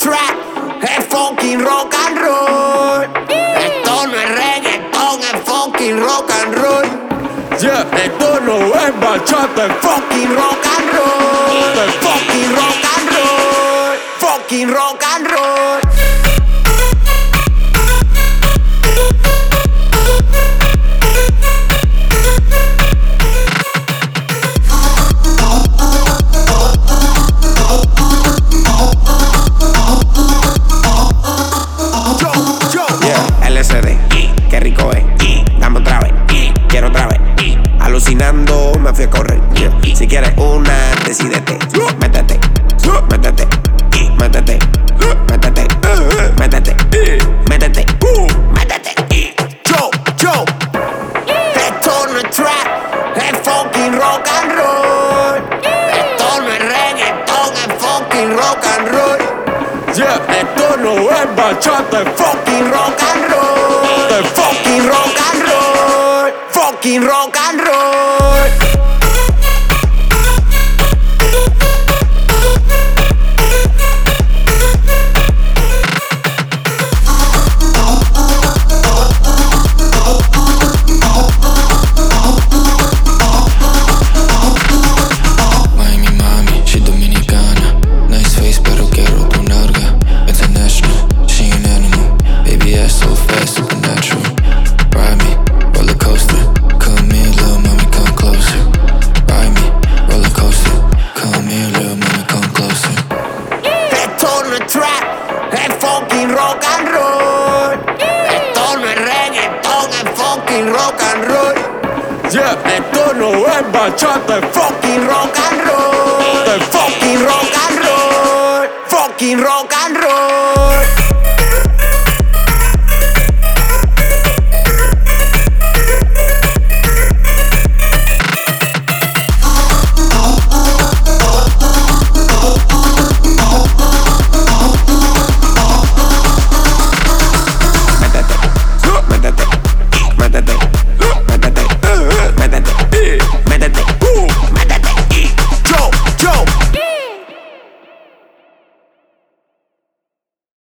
track, es fucking rock and roll. Esto no es reggaetón, es fucking rock and roll. Yeah, esto no es bachata, es fucking rock and roll. Es fucking rock and roll, fucking rock and roll. LSD, qué rico es, dame otra vez, quiero otra vez. Alucinando me fui a correr. Si quieres una, decídete. Métete, métete, métete, métete, métete, métete, métete. Yo, esto no es trap, es fucking rock and roll. Esto no es reggaetón, es fucking rock and roll. yeah, Esto no es bachata, es fucking rock and roll. Es fucking rock and roll, fucking rock and roll. Miami mami, she dominicana. Nice face, pero quiero con larga. International, she an animal. Baby ass so fast, supernatural. Ride me, roller coaster. Come here, little mommy, come closer. Ride me, roller coaster. Come here, little mommy, come closer. Esto no es trap, es fucking rock and roll. Esto no es reggaetón, es fucking rock and roll. yeah, Esto no es bachata, es fucking rock and roll. Es fucking rock and roll, fucking rock and roll.